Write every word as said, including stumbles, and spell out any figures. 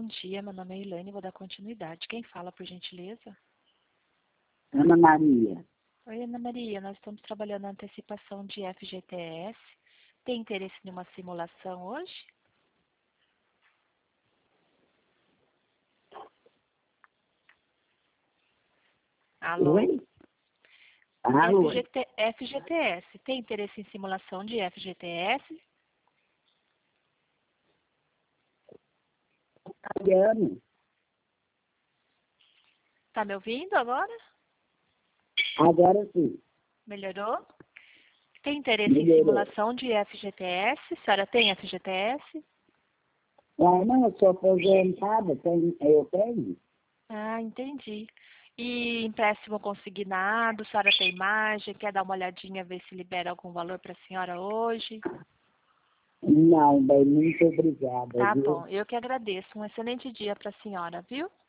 dia, meu nome é Elaine, vou dar continuidade. Quem fala, por gentileza? Ana Maria. Oi, Ana Maria, nós estamos trabalhando na antecipação de F G T S. Tem interesse em uma simulação hoje? Alô? Oi? Alô? F G T, F G T S. Tem interesse em simulação de F G T S? Italiano. Tá me ouvindo agora? Agora sim. Melhorou? Tem interesse Melhorou. em simulação de F G T S? A senhora tem F G T S? Ah, não, eu sou aposentada, tenho, eu tenho. Ah, entendi. E empréstimo consignado, a senhora tem margem, quer dar uma olhadinha, ver se libera algum valor para a senhora hoje? Não, bem, muito obrigada, Tá viu? bom, eu que agradeço. Um excelente dia para a senhora, viu?